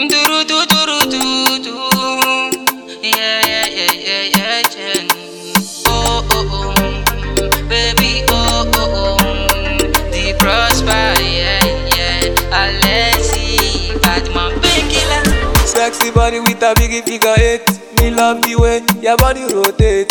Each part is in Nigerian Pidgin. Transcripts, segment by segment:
Duru du duru du du. Yeah yeah yeah yeah yeah yeah. Oh oh oh, baby oh oh oh. The prosper yeah yeah. Alessi Batman painkiller. Sexy body with a big figure eight. Me love the way your body rotate.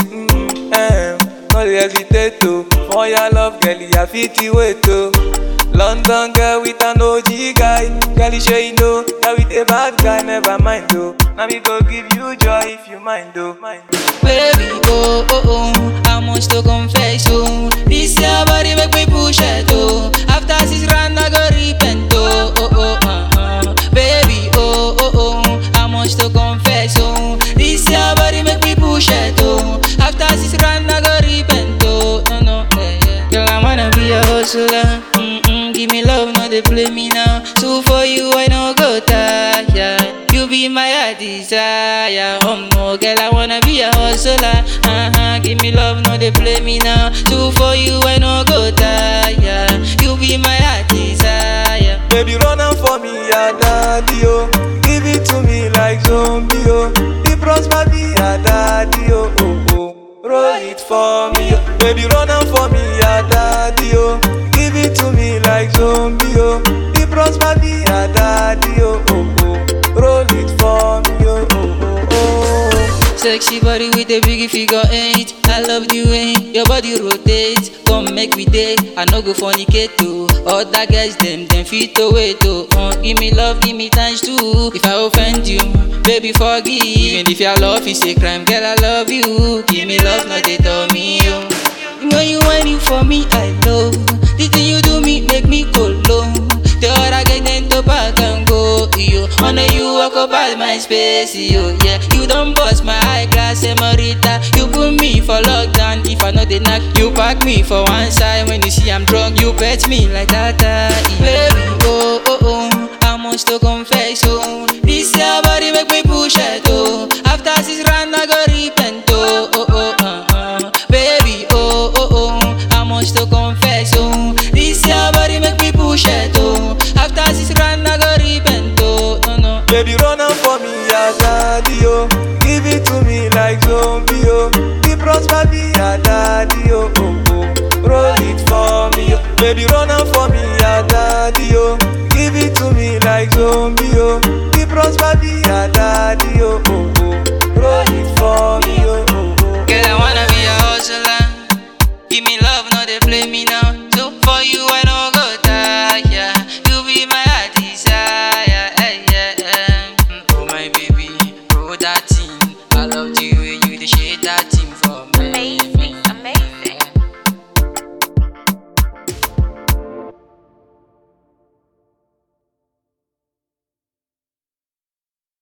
No dey hesitate to. For your love, girl, you fit the wait to. London girl with an OG guy. Girl, you sure you know that with a bad guy, never mind though. Now me go give you joy if you mind though. Baby, oh, oh, oh, I must to confess, oh. This your body make me push it, oh. After 6 rounds, I go repent, oh, oh, oh, Baby, oh, oh, oh, I must to confess, oh. This your body make me push it, oh. After 6 rounds, I go repent, oh, no, no, yeah, yeah. Girl, I wanna be a hustler, give me love, no they play me now. So for you, I no go tire. You be my heart desire. Oh no, girl, I wanna be a hustler. Give me love, no they play me now. So for you, I no go tire. You be my heart desire. Baby, run out for me, ya daddy, oh. Give it to me like zombie, oh. The prosper be ya daddy, oh, oh, oh. Roll it for me, oh. Baby, run out for me, ya daddy, oh. Give it to me like zombie, oh. The prosper be ya daddy, oh, oh, oh. Roll it for me, oh, oh, oh, oh. Sexy body with a big figure eight. I love the way your body rotates. Come make me day, I no go fornicate too. Other guys them fit to wait oh. Give me love, give me times too. If I offend you, baby forgive. Even if your love is a crime, girl I love you. Give me love, not they tell me oh. When you whining for me, I know. The thing you do me make me go low. The other guy then to back and go, yo. Honor you walk up at my space, yo. Yeah, you don't bust my high class, senorita. You put me for lockdown. If I know they knock, you pack me for one side. When you see I'm drunk, you pet me like that. Baby, oh, oh, oh, I must to come